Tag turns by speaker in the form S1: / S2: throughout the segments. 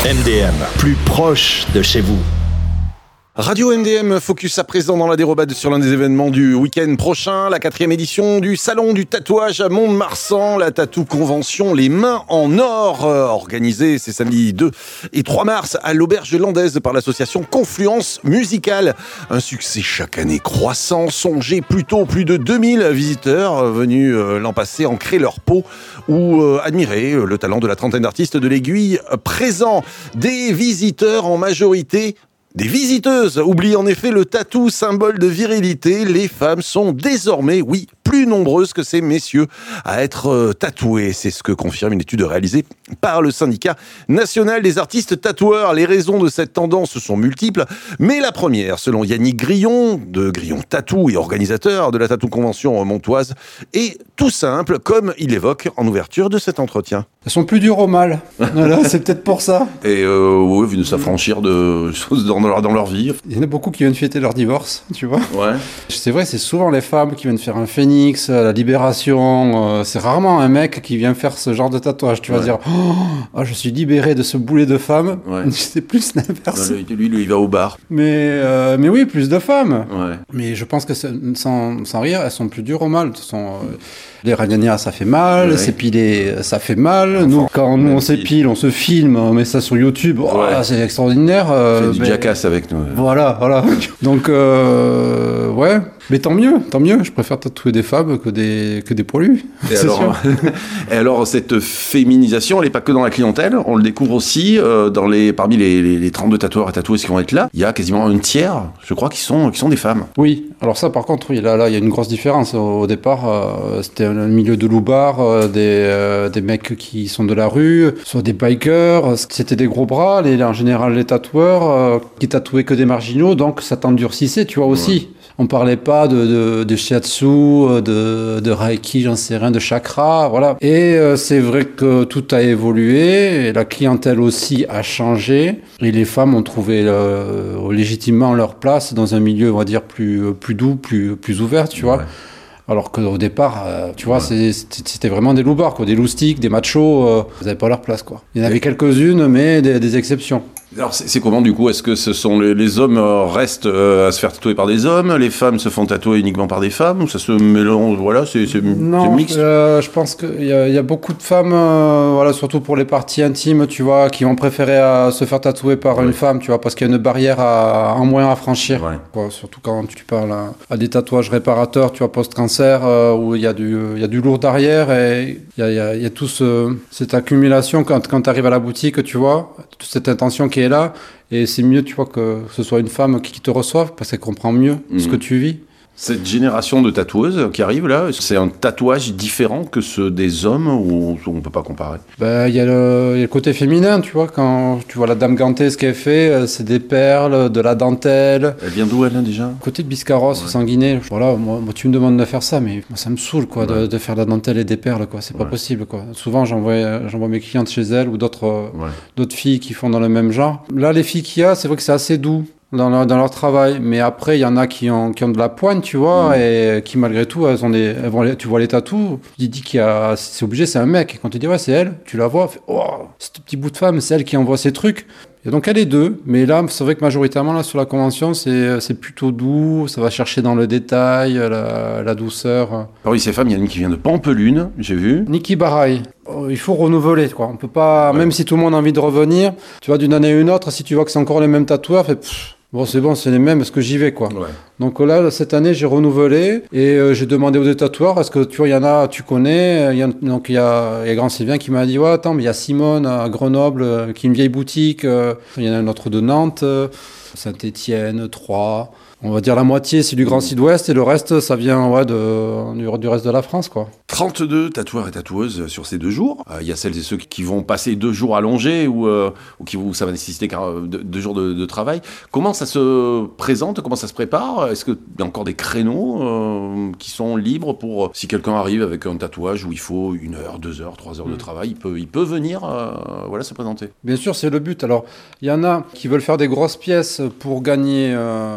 S1: MDM, plus proche de chez vous.
S2: Radio MDM focus à présent dans la dérobade sur l'un des événements du week-end prochain, la 4e édition du Salon du Tatouage à Mont-de-Marsan, la Tattoo Convention Les Mains en Or, organisée ces samedis 2 et 3 mars à l'Auberge Landaise par l'association Confluence Musicale. Un succès chaque année croissant, songez plutôt plus de 2000 visiteurs venus l'an passé ancrer leur peau ou admirer le talent de la trentaine d'artistes de l'Aiguille présents. Des visiteurs en majorité des visiteuses. Oubliez en effet le tatou, symbole de virilité. Les femmes sont désormais, oui, plus nombreuses que ces messieurs à être tatoués. C'est ce que confirme une étude réalisée par le syndicat national des artistes tatoueurs. Les raisons de cette tendance sont multiples, mais la première, selon Yannick Grillon, de Grillon Tatou et organisateur de la Tattoo Convention montoise, est tout simple, comme il évoque en ouverture de cet entretien.
S3: Elles sont plus dures au mal. Voilà, c'est peut-être pour ça.
S2: Et oui, vu de s'affranchir de choses dans leur vie.
S3: Il y en a beaucoup qui viennent fêter leur divorce, tu vois.
S2: Ouais.
S3: C'est vrai, c'est souvent les femmes qui viennent faire un phénix, la libération. C'est rarement un mec qui vient faire ce genre de tatouage. Tu vas dire, oh, je suis libéré de ce boulet de femmes. Ouais. C'est plus l'inverse.
S2: Lui, il va au bar.
S3: Mais oui, plus de femmes.
S2: Ouais.
S3: Mais je pense que sans rire, elles sont plus dures au mal. Les ragnagnas, ça fait mal. S'épiler, ça fait mal. Nous, quand on s'épile, on se filme, on met ça sur YouTube. Oh, c'est extraordinaire.
S2: C'est du jackass avec nous.
S3: Voilà. Donc, ouais. Mais tant mieux. Je préfère tatouer des femmes que des poilus.
S2: Et alors, cette féminisation, elle n'est pas que dans la clientèle. On le découvre aussi parmi les 32 tatoueurs et tatoueuses qui vont être là. Il y a quasiment un tiers, je crois, qui sont des femmes.
S3: Oui. Alors ça, par contre, oui, là, il y a une grosse différence. Au départ, c'était un milieu de loupards, des mecs qui sont de la rue, soit des bikers. C'était des gros bras, en général, les tatoueurs qui tatouaient que des marginaux. Donc, ça t'endurcissait, tu vois, aussi. Ouais. On parlait pas de shiatsu, de reiki, j'en sais rien, de chakra, voilà. Et c'est vrai que tout a évolué, et la clientèle aussi a changé, et les femmes ont trouvé légitimement leur place dans un milieu, on va dire, plus doux, plus ouvert, tu vois. Alors qu'au départ, tu vois, c'était vraiment des loupards, quoi, des loustiques, des machos, ils n'avaient pas leur place, quoi. Il y en avait quelques-unes, mais des exceptions.
S2: Alors c'est comment du coup ? Est-ce que ce sont les hommes restent à se faire tatouer par des hommes, les femmes se font tatouer uniquement par des femmes, ou ça se mélange, voilà, c'est mixte ?
S3: Je pense qu'il y a beaucoup de femmes, voilà, surtout pour les parties intimes, tu vois, qui vont préférer se faire tatouer par une femme, tu vois, parce qu'il y a une barrière en moins à franchir, quoi, surtout quand tu parles à des tatouages réparateurs, tu vois, post-cancer, où il y a du lourd derrière, et il y a tout cette accumulation quand tu arrives à la boutique, tu vois, toute cette intention qui est là, et c'est mieux, tu vois, que ce soit une femme qui te reçoive, parce qu'elle comprend mieux ce que tu vis.
S2: Cette génération de tatoueuses qui arrive là, c'est un tatouage différent que ceux des hommes, ou on ne peut pas comparer ?
S3: Il y a le côté féminin, tu vois, quand tu vois la dame gantée, ce qu'elle fait, c'est des perles, de la dentelle. Elle
S2: vient d'où, elle, déjà ?
S3: Côté de Biscarrosse, Sanguinet. Voilà, moi, tu me demandes de faire ça, mais moi, ça me saoule, quoi, de faire de la dentelle et des perles, quoi. C'est pas possible, quoi. Souvent, j'envoie mes clientes chez elles, ou d'autres filles qui font dans le même genre. Là, les filles qu'il y a, c'est vrai que c'est assez doux dans leur travail, mais après il y en a qui ont de la poigne, tu vois, et qui malgré tout tu vois les tatous, il dit c'est obligé, c'est un mec, et quand tu dis c'est elle, tu la vois, ce petit bout de femme, c'est elle qui envoie ces trucs. Et donc elle est deux, mais là c'est vrai que majoritairement là sur la convention c'est plutôt doux, ça va chercher dans le détail, la douceur.
S2: Parmi ces femmes, il y en a une qui vient de Pampelune, j'ai vu.
S3: Niki Baraï. Il faut renouveler, quoi. On peut pas, même si tout le monde a envie de revenir, tu vois, d'une année à une autre, si tu vois que c'est encore les mêmes tatoueurs, c'est bon, c'est les mêmes, est-ce que j'y vais, quoi. Donc là, cette année, j'ai renouvelé, et j'ai demandé aux deux tatoueurs, est-ce que tu vois, il y en a, tu connais, donc il y a Grand Sylvain qui m'a dit, attends, mais il y a Simone à Grenoble, qui est une vieille boutique, il y en a un autre de Nantes, Saint-Étienne, Troyes. On va dire la moitié, c'est du Grand Sud-Ouest, et le reste, ça vient du reste de la France, quoi.
S2: 32 tatoueurs et tatoueuses sur ces 2 jours. Il y a celles et ceux qui vont passer 2 jours allongés ou où ça va nécessiter 2 jours de travail. Comment ça se présente ? Comment ça se prépare ? Est-ce qu'il y a encore des créneaux qui sont libres pour, si quelqu'un arrive avec un tatouage où il faut 1 heure, 2 heures, 3 heures de travail, il peut venir se présenter ?
S3: Bien sûr, c'est le but. Alors, il y en a qui veulent faire des grosses pièces pour gagner un prix.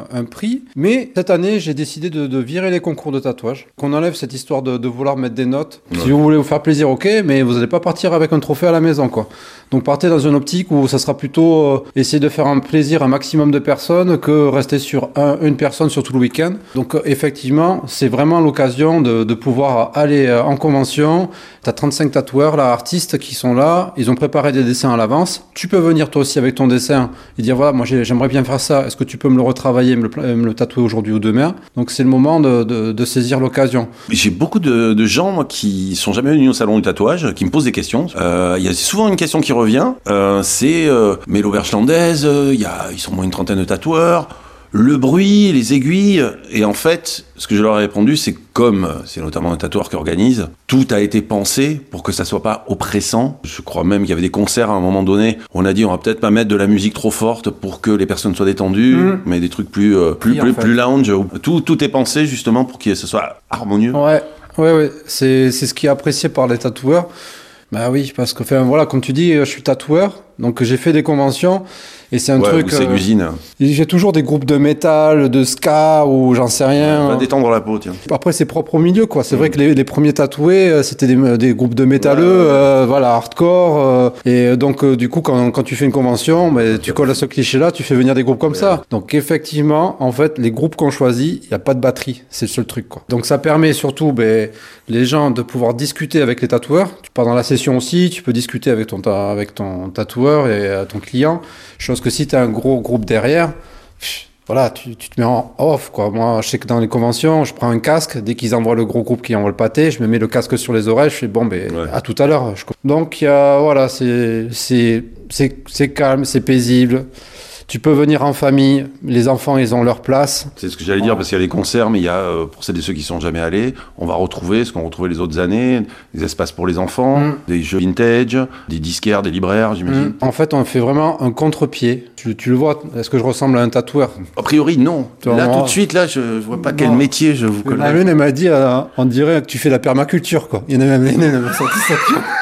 S3: appris. Mais cette année, j'ai décidé de virer les concours de tatouage, qu'on enlève cette histoire de vouloir mettre des notes. Si vous voulez vous faire plaisir, ok, mais vous n'allez pas partir avec un trophée à la maison, quoi. Donc partez dans une optique où ça sera plutôt essayer de faire un plaisir à un maximum de personnes que rester sur une personne sur tout le week-end. Donc effectivement, c'est vraiment l'occasion de pouvoir aller en convention. T'as 35 tatoueurs, là, artistes qui sont là. Ils ont préparé des dessins à l'avance. Tu peux venir toi aussi avec ton dessin et dire voilà, moi j'aimerais bien faire ça. Est-ce que tu peux me le retravailler, me le tatouer aujourd'hui ou demain? Donc c'est le moment de saisir l'occasion.
S2: J'ai beaucoup de gens moi, qui sont jamais venus au salon du tatouage, qui me posent des questions. Il y a souvent une question qui revient, c'est mais l'auberge landaise, ils sont moins une trentaine de tatoueurs, le bruit, les aiguilles, et en fait, ce que je leur ai répondu, c'est comme c'est notamment un tatoueur qui organise, tout a été pensé pour que ça soit pas oppressant. Je crois même qu'il y avait des concerts à un moment donné, on a dit on va peut-être pas mettre de la musique trop forte pour que les personnes soient détendues, mais des trucs plus lounge. Tout est pensé justement pour que ce soit harmonieux.
S3: Ouais, c'est ce qui est apprécié par les tatoueurs. Bah oui, parce que voilà, comme tu dis, je suis tatoueur, donc j'ai fait des conventions et c'est un truc.
S2: C'est l'usine.
S3: J'ai toujours des groupes de métal, de ska ou j'en sais rien.
S2: Va détendre la peau, tiens.
S3: Après, c'est propre au milieu, quoi. C'est vrai que les premiers tatoués, c'était des groupes de métalleux, voilà, hardcore. Et donc, du coup, quand tu fais une convention, tu colles à ce cliché-là, tu fais venir des groupes comme ça. Donc, effectivement, en fait, les groupes qu'on choisit, il n'y a pas de batterie. C'est le seul truc, quoi. Donc, ça permet surtout, les gens de pouvoir discuter avec les tatoueurs. Tu pars dans la session aussi, tu peux discuter avec ton tatoueur et ton client. Chose que si tu as un gros groupe derrière, voilà, tu te mets en off, quoi. Moi, je sais que dans les conventions, je prends un casque. Dès qu'ils envoient le gros groupe qui envoie le pâté, je me mets le casque sur les oreilles. Je fais à tout à l'heure. Donc, voilà, c'est calme, c'est paisible. Tu peux venir en famille, les enfants, ils ont leur place.
S2: C'est ce que j'allais dire, parce qu'il y a les concerts, mais il y a, pour celles et ceux qui sont jamais allés, on va retrouver ce qu'on retrouvait les autres années, des espaces pour les enfants, des jeux vintage, des disquaires, des libraires, j'imagine.
S3: En fait, on fait vraiment un contre-pied. Tu le vois, est-ce que je ressemble à un tatoueur?
S2: A priori, non. Là, tout de suite, je vois pas quel métier je vous connais.
S3: La lune, elle m'a dit, on dirait que tu fais la permaculture, quoi. Il y en a même une sorti ça.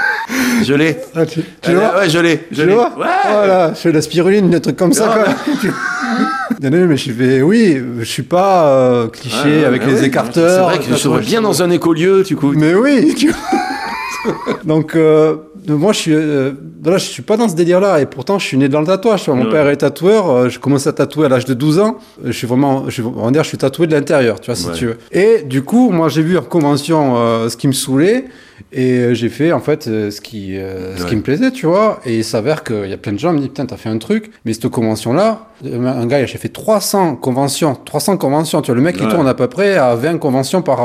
S2: Je l'ai.
S3: Tu vois?
S2: Ouais, je l'ai.
S3: Tu vois? Ouais. Voilà, je fais de la spiruline, des trucs comme ça, quoi. Non, mais je suis pas cliché avec les écarteurs.
S2: C'est vrai que je serais bien dans un écolieu, du coup.
S3: Mais oui, tu vois. Donc, moi, je suis pas dans ce délire-là, et pourtant, je suis né dans le tatouage. Tu vois. Mon père est tatoueur, je commence à tatouer à l'âge de 12 ans. Je suis tatoué de l'intérieur, tu vois, si tu veux. Et du coup, moi, j'ai vu en convention ce qui me saoulait, et j'ai fait, en fait, ce qui me plaisait, tu vois. Et il s'avère qu'il y a plein de gens qui me disent, putain, t'as fait un truc, mais cette convention-là, un gars, j'ai fait 300 conventions, tu vois. Le mec, il tourne à peu près à 20 conventions par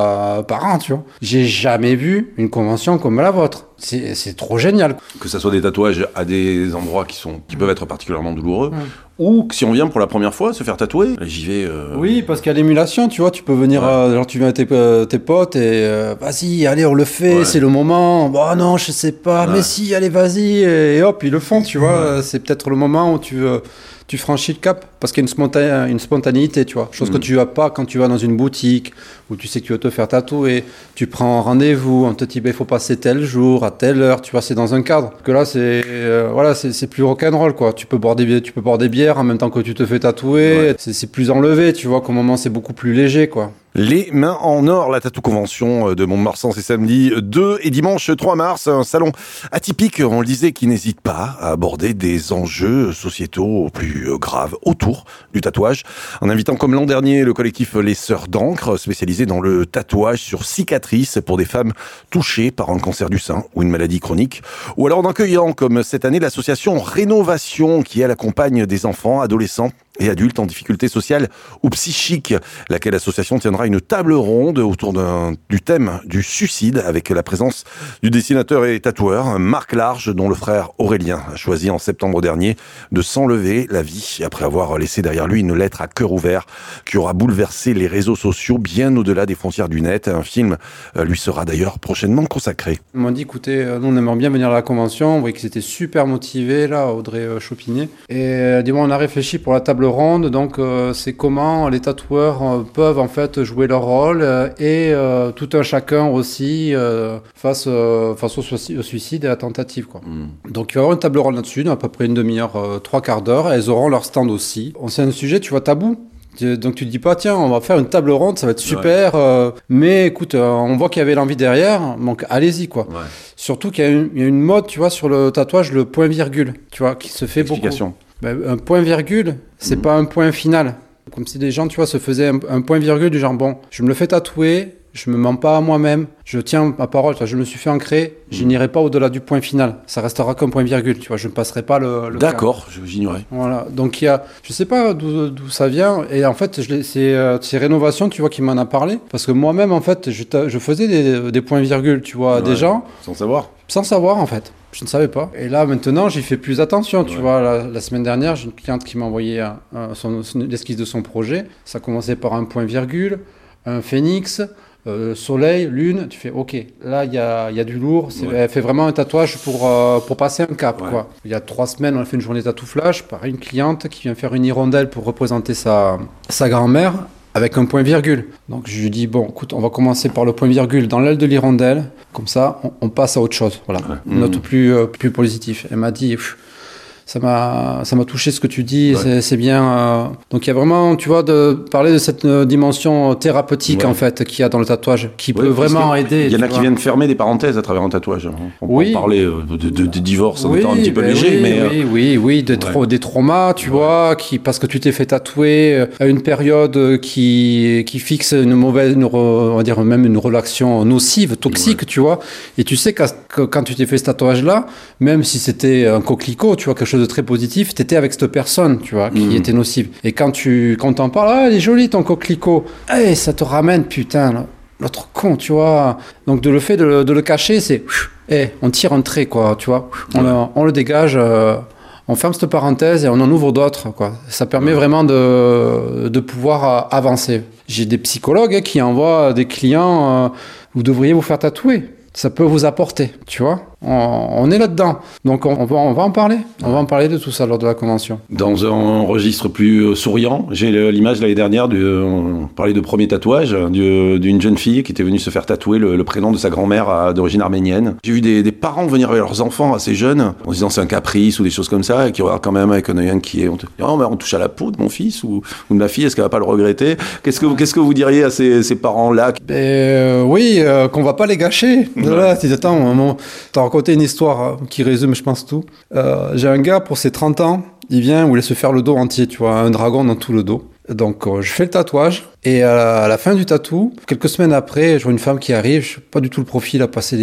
S3: an, tu vois. J'ai jamais vu une convention comme la vôtre. C'est trop génial.
S2: Que ça soit des tatouages à des endroits qui peuvent être particulièrement douloureux, ou que si on vient pour la première fois se faire tatouer, j'y vais.
S3: Oui, parce qu'il y a l'émulation, tu vois, tu peux venir, genre tu viens avec tes potes et vas-y, allez, on le fait, c'est le moment. Bon, non, je sais pas, mais si, allez, vas-y, et hop, ils le font, tu vois. C'est peut-être le moment où tu franchis le cap, parce qu'il y a une spontanéité, tu vois. Chose que tu as pas quand tu vas dans une boutique où tu sais que tu vas te faire tatouer. Tu prends rendez-vous, on te dit, il faut passer tel jour, à telle heure, tu vois, c'est dans un cadre. Que là, c'est plus rock'n'roll, quoi. Tu peux boire des bières en même temps que tu te fais tatouer. C'est plus enlevé, tu vois, qu'au moment, c'est beaucoup plus léger, quoi.
S2: Les mains en or, la Tattoo Convention de Mont-de-Marsan, c'est samedi 2 et dimanche 3 mars. Un salon atypique, on le disait, qui n'hésite pas à aborder des enjeux sociétaux plus graves autour du tatouage. En invitant comme l'an dernier le collectif Les Sœurs d'encre, spécialisé dans le tatouage sur cicatrices pour des femmes touchées par un cancer du sein ou une maladie chronique. Ou alors en accueillant, comme cette année, l'association Rénovation, qui elle accompagne des enfants, adolescents et adultes en difficulté sociale ou psychique, laquelle association tiendra une table ronde autour du thème du suicide avec la présence du dessinateur et tatoueur Marc Large, dont le frère Aurélien a choisi en septembre dernier de s'enlever la vie après avoir laissé derrière lui une lettre à cœur ouvert qui aura bouleversé les réseaux sociaux bien au-delà des frontières du net. Un film lui sera d'ailleurs prochainement consacré.
S3: Ils m'ont dit, écoutez, nous on aimerait bien venir à la convention, on voyait qu'ils étaient super motivés là, Audrey Chopinet, et dis-moi, on a réfléchi pour la table ronde, donc c'est comment les tatoueurs peuvent en fait jouer leur rôle et tout un chacun aussi face au suicide et à la tentative, quoi. Donc il va y avoir une table ronde là-dessus, à peu près une demi-heure, 3/4 d'heure, et elles auront leur stand aussi. C'est un sujet, tu vois, tabou. Donc tu te dis pas, tiens, on va faire une table ronde, ça va être super. Mais écoute, on voit qu'il y avait l'envie derrière, donc allez-y quoi. Ouais. Surtout qu'il y a une mode, tu vois, sur le tatouage, le point virgule, tu vois, qui se fait beaucoup. Un point virgule, c'est pas un point final. Comme si les gens, tu vois, se faisaient un point virgule du genre, bon, je me le fais tatouer, je me mens pas à moi-même, je tiens ma parole, je me suis fait ancrer, je n'irai pas au-delà du point final. Ça restera comme point virgule, tu vois, je ne passerai pas le
S2: D'accord, j'ignorais.
S3: Voilà, donc il y a, je sais pas d'où ça vient, et en fait, c'est Rénovation, tu vois, qui m'en a parlé, parce que moi-même, en fait, je faisais des points virgules, tu vois, des gens.
S2: Sans savoir.
S3: Sans savoir, en fait. Je ne savais pas. Et là, maintenant, j'y fais plus attention. Tu vois, la semaine dernière, j'ai une cliente qui m'a envoyé l'esquisse de son projet. Ça commençait par un point virgule, un phénix, soleil, lune. Tu fais OK. Là, il y a du lourd. Elle fait vraiment un tatouage pour passer un cap. Ouais. Quoi. Il y a 3 semaines, on a fait une journée tatou flash. Pareil, une cliente qui vient faire une hirondelle pour représenter sa grand-mère. Avec un point virgule. Donc je lui dis, bon, écoute, on va commencer par le point virgule dans l'aile de l'hirondelle. Comme ça, on passe à autre chose. Voilà, une note plus positive. Elle m'a dit, ça m'a touché ce que tu dis, c'est bien. Donc il y a vraiment, tu vois, de parler de cette dimension thérapeutique en fait qu'il y a dans le tatouage, qui peut vraiment aider.
S2: Il y en a qui viennent fermer des parenthèses à travers un tatouage. On peut parler de divorce en étant un petit peu léger, mais
S3: oui, des traumas, tu vois, parce que tu t'es fait tatouer à une période qui fixe une mauvaise, on va dire même une relation nocive, toxique, tu vois. Et tu sais que quand tu t'es fait ce tatouage-là, même si c'était un coquelicot, tu vois, quelque chose de très positif, t'étais avec cette personne, tu vois, qui était nocive. Et quand t'en parles, il est joli ton coquelicot. Ça te ramène, putain, l'autre con, tu vois. Donc le fait de le cacher, c'est, on tire un trait, quoi, tu vois. On le dégage, on ferme cette parenthèse et on en ouvre d'autres, quoi. Ça permet vraiment de pouvoir avancer. J'ai des psychologues qui envoient des clients, vous devriez vous faire tatouer. Ça peut vous apporter, tu vois. On est là-dedans. Donc on va en parler. On va en parler de tout ça lors de la convention.
S2: Dans un registre plus souriant, j'ai l'image l'année dernière, on parlait de premier tatouage, d'une jeune fille qui était venue se faire tatouer le prénom de sa grand-mère d'origine arménienne. J'ai vu des parents venir avec leurs enfants assez jeunes, en se disant c'est un caprice ou des choses comme ça, et qui regardent quand même avec un œil inquiet. On touche à la peau de mon fils ou de ma fille, est-ce qu'elle va pas le regretter? Qu'est-ce que vous diriez à ces parents-là?
S3: Oui, qu'on va pas les gâcher. Là, t'as raconté une histoire qui résume, je pense, tout. J'ai un gars, pour ses 30 ans, il vient, il voulait se faire le dos entier, tu vois, un dragon dans tout le dos. Donc, je fais le tatouage, et à la fin du tatou, quelques semaines après, je vois une femme qui arrive, je sais pas du tout le profil, à passer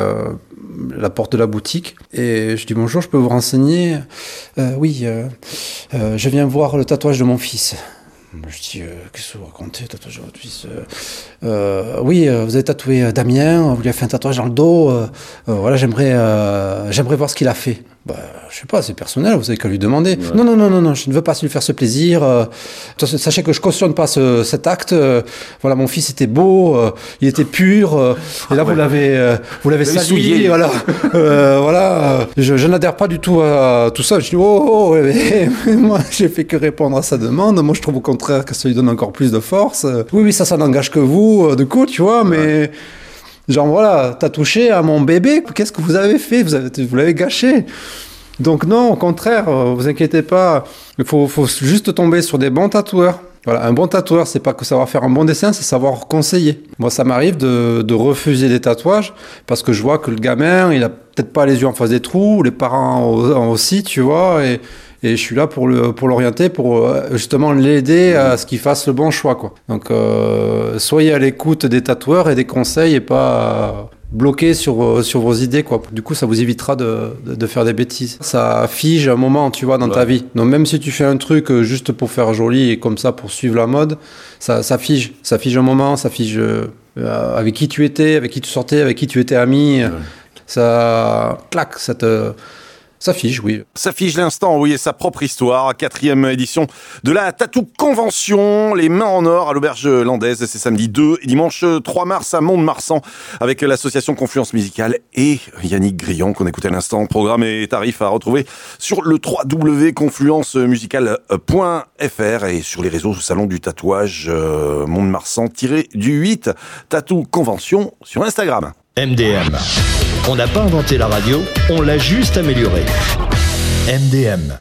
S3: la porte de la boutique, et je dis bonjour, je peux vous renseigner? Oui, je viens voir le tatouage de mon fils. Je dis, qu'est-ce que vous racontez, tatouage de votre fils? Oui, vous avez tatoué Damien, vous lui avez fait un tatouage dans le dos, voilà, j'aimerais voir ce qu'il a fait. Je sais pas, c'est personnel, vous avez qu'à lui demander. Ouais. Non, je ne veux pas lui faire ce plaisir. Sachez que je cautionne pas cet acte. Voilà, mon fils était beau, il était pur, et là vous l'avez sali, voilà. Voilà, je n'adhère pas du tout à tout ça. Je dis moi j'ai fait que répondre à sa demande. Moi je trouve au contraire que ça lui donne encore plus de force. Oui, ça n'engage que vous, du coup, tu vois, mais genre voilà, t'as touché à mon bébé, qu'est-ce que vous avez fait? Vous l'avez gâché. Donc non, au contraire, vous inquiétez pas, il faut juste tomber sur des bons tatoueurs. Voilà, un bon tatoueur, c'est pas que savoir faire un bon dessin, c'est savoir conseiller. Moi, ça m'arrive de refuser des tatouages parce que je vois que le gamin, il a peut-être pas les yeux en face des trous, les parents aussi, tu vois, et je suis là pour l'orienter, pour justement l'aider à ce qu'il fasse le bon choix, quoi. Donc, soyez à l'écoute des tatoueurs et des conseils et pas bloqué sur vos idées, quoi. Du coup, ça vous évitera de faire des bêtises. Ça fige un moment, tu vois, dans ta vie. Donc, même si tu fais un truc juste pour faire joli et comme ça, pour suivre la mode, ça fige. Ça fige un moment, ça fige avec qui tu étais, avec qui tu sortais, avec qui tu étais ami. Ouais. Ça claque, ça fige, oui.
S2: Ça fige l'instant, oui, et sa propre histoire. 4e édition de la Tattoo Convention, les mains en or à l'Auberge Landaise. C'est samedi 2 et dimanche 3 mars à Mont-de-Marsan avec l'association Confluence Musicale et Yannick Grillon qu'on écoutait à l'instant. Programme et tarifs à retrouver sur le www.confluencemusicale.fr et sur les réseaux Salon du Tatouage Mont-de-Marsan-du-8 Tattoo Convention sur Instagram.
S1: MDM. On n'a pas inventé la radio, on l'a juste améliorée. MDM.